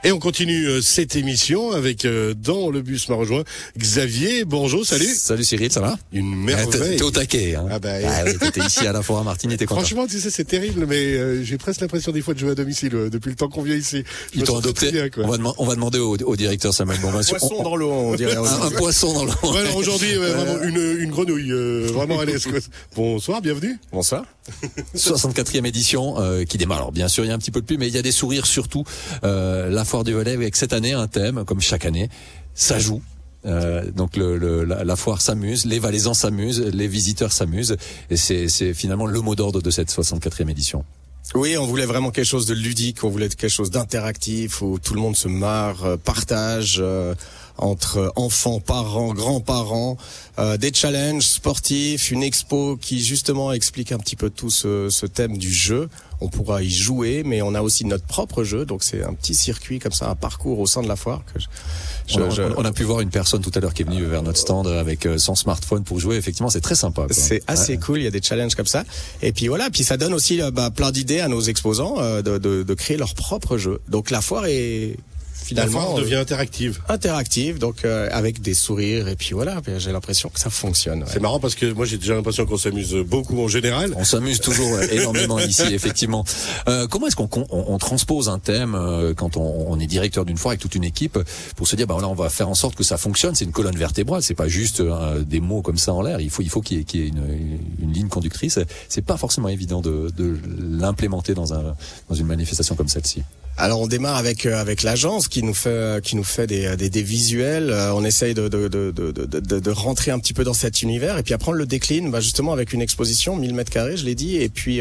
Et on continue cette émission avec dans le bus m'a rejoint Xavier. Bonjour, salut. Salut Cyril, ça va? Une merveille. T'es au taquet, hein. Oui, t'étais ici à la foire à Martigny, t'es content. Franchement, tu sais, c'est terrible, mais j'ai presque l'impression des fois de jouer à domicile depuis le temps qu'on vient ici. Ils t'ont adopté. Bien, quoi. On va demander au directeur Samuel Bonvin. Un poisson dans l'eau, on dirait. Un poisson dans l'eau. Ouais, alors aujourd'hui, vraiment une grenouille, vraiment à l'aise, quoi. Bonsoir, bienvenue. Bonsoir. 64e édition qui démarre. Alors bien sûr, il y a un petit peu de pluie, mais il y a des sourires surtout. La foire du Valais avec cette année un thème, comme chaque année, ça joue. Donc la foire s'amuse, les Valaisans s'amusent, les visiteurs s'amusent, et c'est finalement le mot d'ordre de cette 64e édition. Oui, on voulait vraiment quelque chose de ludique, on voulait quelque chose d'interactif où tout le monde se marre, partage entre enfants, parents, grands-parents, des challenges sportifs, une expo qui justement explique un petit peu tout ce thème du jeu. On pourra y jouer, mais on a aussi notre propre jeu, donc c'est un petit circuit comme ça, un parcours au sein de la foire que on a pu voir une personne tout à l'heure qui est venue vers notre stand avec son smartphone pour jouer. Effectivement, c'est très sympa, quoi. C'est assez cool. Il y a des challenges comme ça. Et puis voilà. Puis ça donne aussi plein d'idées à nos exposants de créer leur propre jeu. Donc la foire est finalement la foire devient interactive, donc avec des sourires. Et puis voilà. J'ai l'impression que ça fonctionne. Ouais. C'est marrant parce que moi j'ai déjà l'impression qu'on s'amuse beaucoup en général. On s'amuse toujours énormément ici, effectivement. Comment est-ce qu'on transpose un thème quand on est directeur d'une foire avec toute une équipe pour se dire là on va faire en sorte que ça fonctionne. C'est une colonne vertébrale, c'est pas juste des mots comme ça en l'air. Il faut qu'il y ait une ligne conductrice. C'est pas forcément évident de l'implémenter dans une manifestation comme celle-ci. Alors on démarre avec l'agence qui nous fait des visuels. On essaye de rentrer un petit peu dans cet univers et puis après on le décline justement avec une exposition 1000 mètres carrés, je l'ai dit, et puis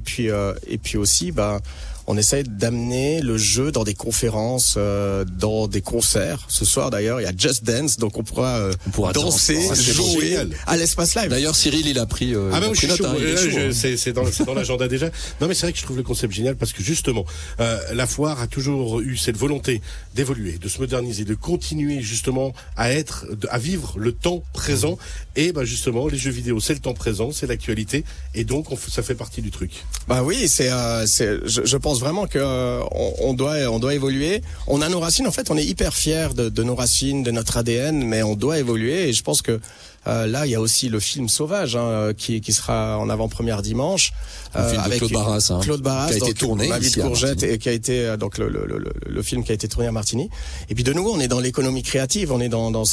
aussi on essaye d'amener le jeu dans des conférences, dans des concerts. Ce soir d'ailleurs, il y a Just Dance, donc on pourra danser, jouer à l'espace live. D'ailleurs, Cyril, il a pris moi je suis chaud. note. C'est dans l'agenda déjà. Non mais c'est vrai que je trouve le concept génial parce que justement, la foire a toujours eu cette volonté d'évoluer, de se moderniser, de continuer justement à vivre le temps présent. Et justement, les jeux vidéo, c'est le temps présent, c'est l'actualité, et donc ça fait partie du truc. Oui, je pense vraiment que on doit évoluer. On a nos racines, en fait, on est hyper fiers de nos racines, de notre ADN, mais on doit évoluer. Et je pense que là, il y a aussi le film Sauvage qui sera en avant-première dimanche avec Claude Barras, qui a été tourné ici à Courgette et qui a été donc le film qui a été tourné à Martigny. Et puis de nouveau, on est dans l'économie créative, on est dans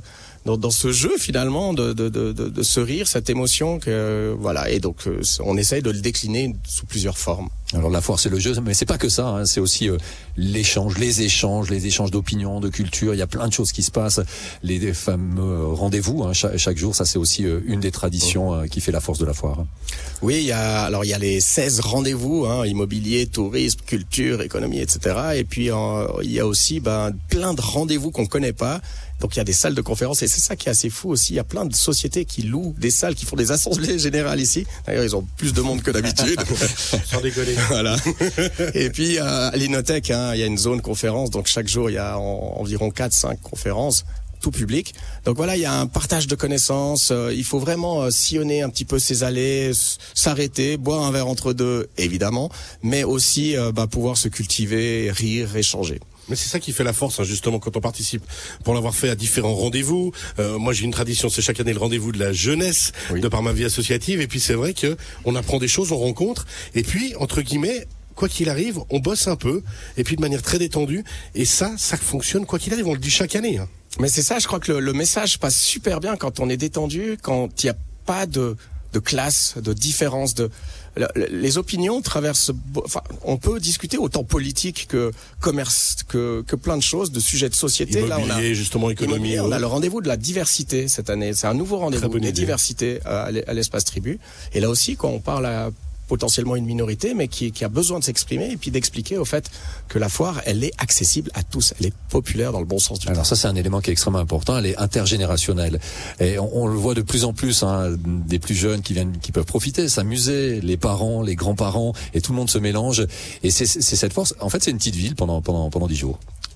ce jeu finalement de ce rire, cette émotion et donc on essaye de le décliner sous plusieurs formes. Alors la foire c'est le jeu, mais c'est pas que ça, hein, c'est aussi l'échange, les échanges d'opinions, de culture. Il y a plein de choses qui se passent. Les fameux rendez-vous chaque jour, ça c'est aussi une des traditions qui fait la force de la foire. Oui, il y a les 16 rendez-vous, immobilier, tourisme, culture, économie, etc. Et puis il y a aussi plein de rendez-vous qu'on connaît pas. Donc il y a des salles de conférences et c'est ça qui est assez fou aussi. Il y a plein de sociétés qui louent des salles, qui font des assemblées générales ici. D'ailleurs, ils ont plus de monde que d'habitude. Sans déconner. Voilà. Et puis à l'Inotech, il y a une zone conférence. Donc chaque jour, il y a environ 4-5 conférences, tout public. Donc voilà, il y a un partage de connaissances. Il faut vraiment sillonner un petit peu ces allées, s'arrêter, boire un verre entre deux, évidemment, mais aussi pouvoir se cultiver, rire, échanger. Mais c'est ça qui fait la force, justement, quand on participe. Pour l'avoir fait à différents rendez-vous. Moi, j'ai une tradition, c'est chaque année le rendez-vous de la jeunesse, de par ma vie associative. Et puis, c'est vrai que on apprend des choses, on rencontre. Et puis, entre guillemets, quoi qu'il arrive, on bosse un peu. Et puis, de manière très détendue. Et ça fonctionne, quoi qu'il arrive. On le dit chaque année. Mais c'est ça, je crois que le message passe super bien quand on est détendu, quand il n'y a pas de classe, de différence, les opinions traversent. On peut discuter autant politique que commerce, que plein de choses, de sujets de société. Immobilier, là, justement, économie. On a le rendez-vous de la diversité cette année. C'est un nouveau rendez-vous de diversité à l'espace Tribu. Et là aussi, quand on parle à potentiellement une minorité, mais qui a besoin de s'exprimer et puis d'expliquer au fait que la foire, elle est accessible à tous, elle est populaire dans le bon sens du terme. Alors ça, c'est un élément qui est extrêmement important, elle est intergénérationnelle. Et on le voit de plus en plus, des plus jeunes qui peuvent profiter, s'amuser, les parents, les grands-parents, et tout le monde se mélange. Et c'est cette force. En fait, c'est une petite ville pendant 10 jours.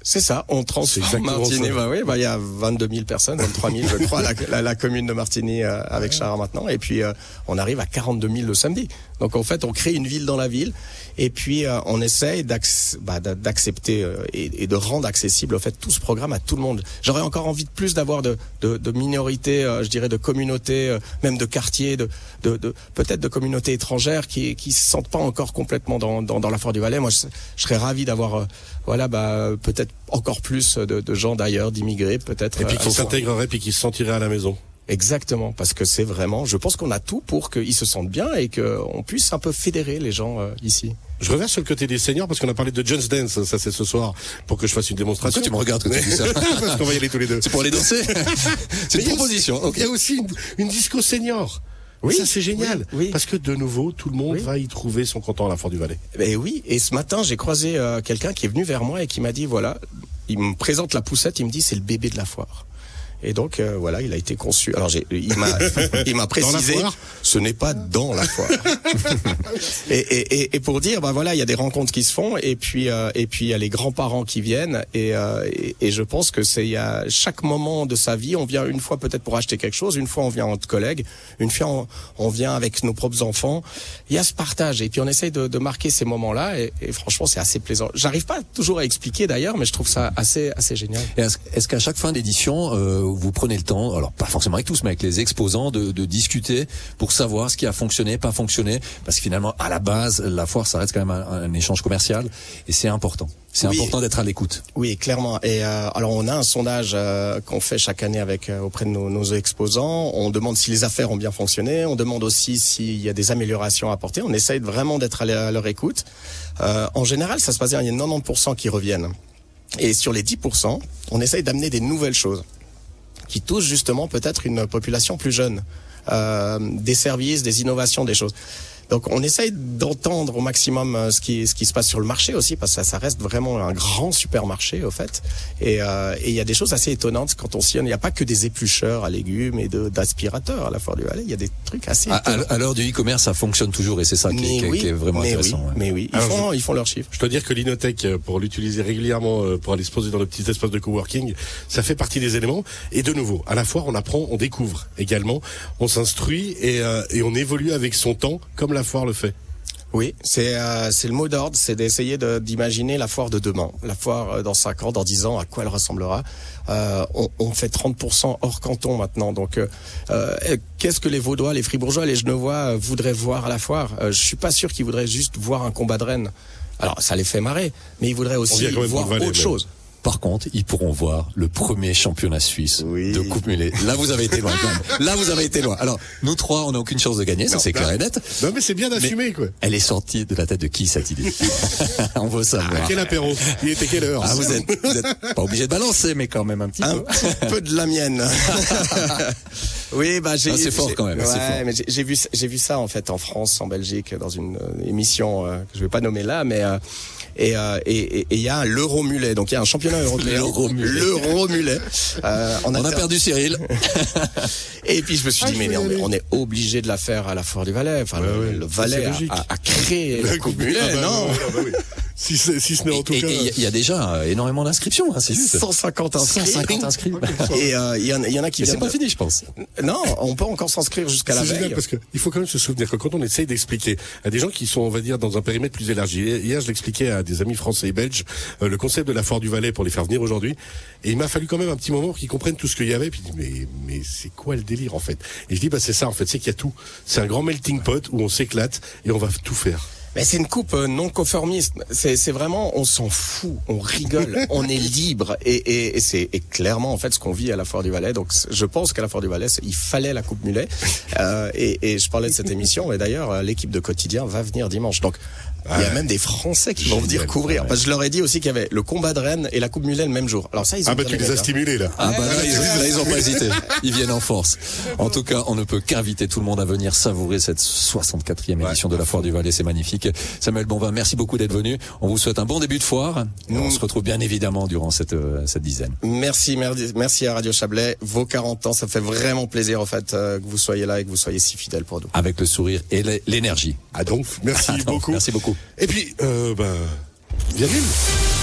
C'est ça, on transforme Martigny. Il y a 22 000 personnes, 23 000 je crois, la commune de Martigny avec Chara maintenant. Et puis on arrive à 42 000 le samedi. Donc en fait, on crée une ville dans la ville. Et puis on essaye d'accepter et de rendre accessible en fait tout ce programme à tout le monde. J'aurais encore envie de plus d'avoir de minorités, je dirais de communautés, même de quartiers, peut-être de communautés étrangères qui se sentent pas encore complètement dans la Foire du Valais. Moi, je serais ravi d'avoir peut-être encore plus de gens d'ailleurs, d'immigrés peut-être. Et puis qui s'intégreraient puis qui se sentiraient à la maison. Exactement, parce que c'est vraiment, je pense qu'on a tout pour qu'ils se sentent bien et qu'on puisse un peu fédérer les gens ici. Je reviens sur le côté des seniors parce qu'on a parlé de Just Dance, ça c'est ce soir, pour que je fasse une démonstration. Pourquoi tu me regardes quand tu dis ça? Parce qu'on va y aller tous les deux. C'est pour aller danser. C'est une proposition. Il y a aussi une disco senior. Oui, ça c'est génial, oui. Parce que de nouveau, tout le monde va y trouver son compte à la Foire du Valais. Ben oui, et ce matin j'ai croisé quelqu'un qui est venu vers moi et qui m'a dit il me présente la poussette, il me dit c'est le bébé de la foire. Et donc il a été conçu. Alors il m'a précisé, ce n'est pas dans la foire. et pour dire, il y a des rencontres qui se font et puis il y a les grands-parents qui viennent et je pense que il y a chaque moment de sa vie, on vient une fois peut-être pour acheter quelque chose, une fois on vient entre collègues, une fois on vient avec nos propres enfants. Il y a ce partage et puis on essaye de marquer ces moments-là et franchement c'est assez plaisant. J'arrive pas toujours à expliquer d'ailleurs, mais je trouve ça assez génial. Et est-ce qu'à chaque fin d'édition vous prenez le temps, alors pas forcément avec tous, mais avec les exposants, de discuter pour savoir ce qui a fonctionné, pas fonctionné, parce que finalement, à la base, la foire, ça reste quand même un échange commercial, et c'est important. C'est important d'être à l'écoute. Oui, clairement. Et alors, on a un sondage qu'on fait chaque année auprès de nos exposants. On demande si les affaires ont bien fonctionné. On demande aussi s'il y a des améliorations à apporter. On essaye vraiment d'être à leur écoute. En général, ça se passe bien. Il y a 90% qui reviennent. Et sur les 10%, on essaye d'amener des nouvelles choses qui touchent justement peut-être une population plus jeune, des services, des innovations, des choses. Donc on essaye d'entendre au maximum ce qui se passe sur le marché aussi, parce que ça reste vraiment un grand supermarché au fait. Et il y a des choses assez étonnantes quand on sillonne. Il n'y a pas que des éplucheurs à légumes et d'aspirateurs à la Foire du Valais. Il y a des trucs assez étonnants. À l'heure du e-commerce, ça fonctionne toujours et c'est ça qui est vraiment intéressant. Mais oui, ils font leurs chiffres. Je dois dire que l'Inotech, pour l'utiliser régulièrement, pour aller se poser dans le petit espace de coworking, ça fait partie des éléments. Et de nouveau, à la foire, on apprend, on découvre également, on s'instruit et on évolue avec son temps, comme la foire le fait. Oui, c'est le mot d'ordre, c'est d'essayer d'imaginer la foire de demain. La foire dans 5 ans, dans 10 ans, à quoi elle ressemblera. On fait 30% hors canton maintenant. Donc, qu'est-ce que les Vaudois, les Fribourgeois, les Genevois voudraient voir à la foire? Je suis pas sûr qu'ils voudraient juste voir un combat de rennes. Alors, ça les fait marrer, mais ils voudraient aussi voir autre chose. Par contre, ils pourront voir le premier championnat suisse de Coupe Mulet. Là, vous avez été loin, quand même. Là, vous avez été loin. Alors, nous trois, on n'a aucune chance de gagner, ça c'est clair et net. Non, mais c'est bien d'assumer, quoi. Elle est sortie de la tête de qui, cette idée? On veut savoir. Quel apéro? Il était quelle heure? Vous êtes pas obligé de balancer, mais quand même un petit peu. Un petit peu de la mienne. Oui, c'est fort quand même. Ouais, mais j'ai vu ça, en fait, en France, en Belgique, dans une émission, que je vais pas nommer là, mais, et il y a l'Euro Mulet. Donc il y a un championnat européen. L'Euro Mulet. On a perdu Cyril. Et puis je me suis dit mais on est obligé de la faire à la Foire du Valais. Enfin le Valais a créé la Coupe Mulet, non? Oui. Si ce n'est en tout cas. Il y a déjà énormément d'inscriptions, c'est juste. 150 inscrits. 150 inscrits. Et il y en a qui. Mais c'est pas fini, je pense. Non, on peut encore s'inscrire jusqu'à la veille. Parce que il faut quand même se souvenir que quand on essaye d'expliquer à des gens qui sont, on va dire, dans un périmètre plus élargi. Hier, je l'expliquais à des amis français et belges le concept de la Foire du Valais pour les faire venir aujourd'hui. Et il m'a fallu quand même un petit moment pour qu'ils comprennent tout ce qu'il y avait. Puis mais c'est quoi le délire en fait? Et je dis c'est ça en fait, c'est qu'il y a tout. C'est un grand melting pot où on s'éclate et on va tout faire. Mais c'est une coupe non conformiste. C'est vraiment, on s'en fout, on rigole, on est libre et c'est clairement en fait ce qu'on vit à la Foire du Valais. Donc je pense qu'à la Foire du Valais, il fallait la Coupe Mulet. Et je parlais de cette émission et d'ailleurs l'équipe de Quotidien va venir dimanche. Donc il y a même des Français qui vont venir couvrir. Parce que je leur ai dit aussi qu'il y avait le combat de rennes et la Coupe Mulet le même jour. Alors ça, ils ont tu les as stimulés là. Ils ont pas hésité. Ils viennent en force. En tout cas, on ne peut qu'inviter tout le monde à venir savourer cette 64e édition de la Foire du Valais. C'est magnifique. Samuel Bonvin, merci beaucoup d'être venu. On vous souhaite un bon début de foire. On se retrouve bien évidemment durant cette dizaine. Merci à Radio Chablais. Vos 40 ans, ça fait vraiment plaisir en fait que vous soyez là et que vous soyez si fidèles pour nous. Avec le sourire et l'énergie. Merci beaucoup. Merci beaucoup. Et puis, bienvenue.